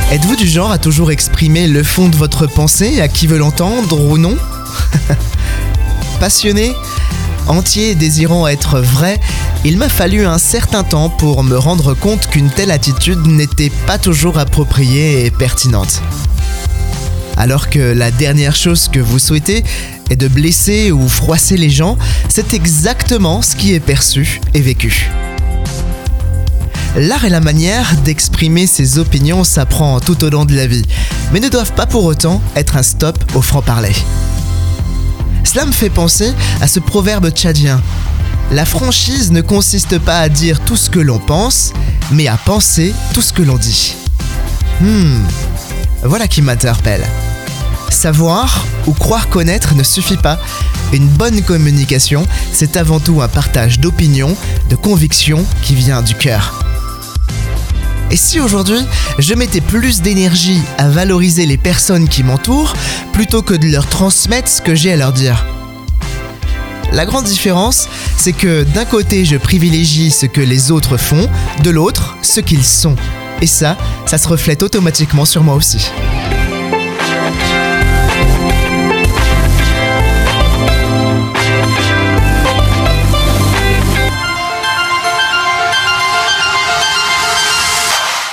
Êtes-vous du genre à toujours exprimer le fond de votre pensée à qui veut l'entendre ou non? Passionné, entier et désirant être vrai, il m'a fallu un certain temps pour me rendre compte qu'une telle attitude n'était pas toujours appropriée et pertinente. Alors que la dernière chose que vous souhaitez est de blesser ou froisser les gens, c'est exactement ce qui est perçu et vécu. L'art et la manière d'exprimer ses opinions s'apprend tout au long de la vie, mais ne doivent pas pour autant être un stop au franc-parler. Cela me fait penser à ce proverbe tchadien. La franchise ne consiste pas à dire tout ce que l'on pense, mais à penser tout ce que l'on dit. Voilà qui m'interpelle. Savoir ou croire connaître ne suffit pas. Une bonne communication, c'est avant tout un partage d'opinions, de convictions qui vient du cœur. Et si aujourd'hui, je mettais plus d'énergie à valoriser les personnes qui m'entourent plutôt que de leur transmettre ce que j'ai à leur dire? La grande différence, c'est que d'un côté, je privilégie ce que les autres font, de l'autre, ce qu'ils sont. Et ça se reflète automatiquement sur moi aussi.